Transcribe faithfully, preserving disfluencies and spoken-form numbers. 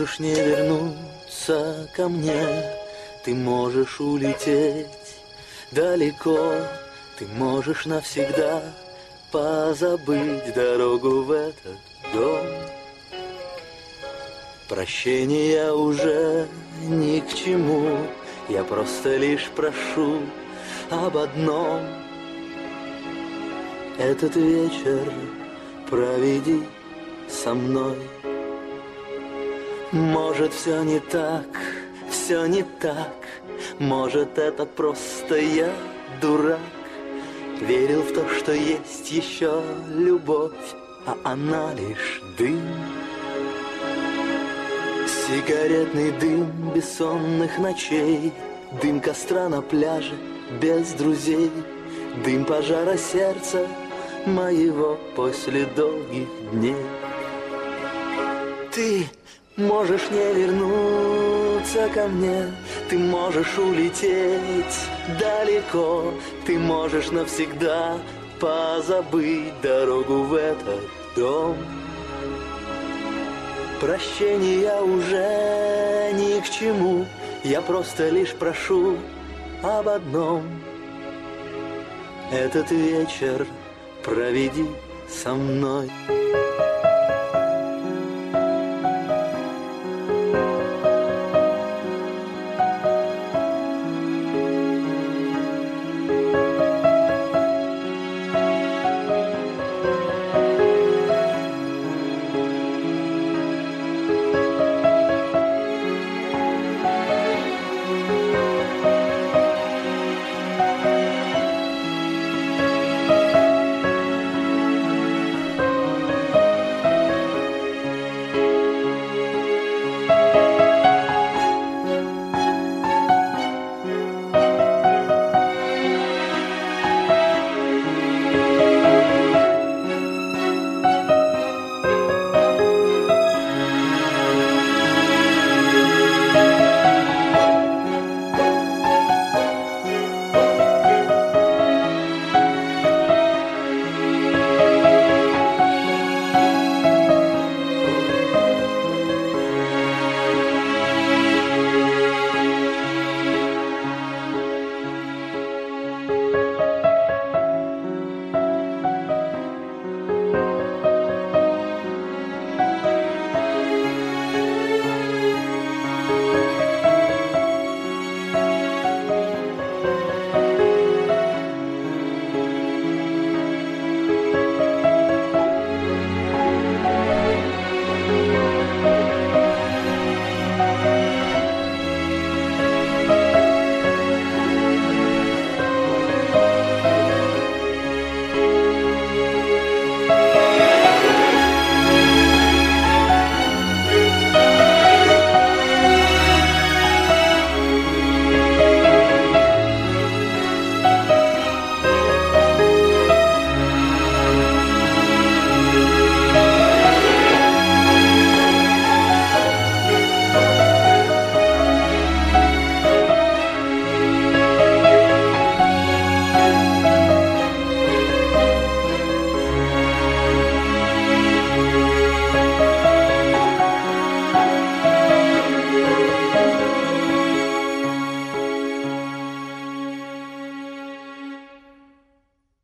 можешь не вернуться ко мне, ты можешь улететь далеко, ты можешь навсегда позабыть дорогу в этот дом. Прощения уже ни к чему, я просто лишь прошу об одном. Этот вечер проведи со мной. Может, все не так, все не так, может, это просто я дурак. Верил в то, что есть еще любовь, а она лишь дым. Сигаретный дым бессонных ночей, дым костра на пляже без друзей, дым пожара сердца моего после долгих дней. Ты можешь не вернуться ко мне, ты можешь улететь далеко, ты можешь навсегда позабыть дорогу в этот дом. Прощения уже ни к чему, я просто лишь прошу об одном. Этот вечер проведи со мной.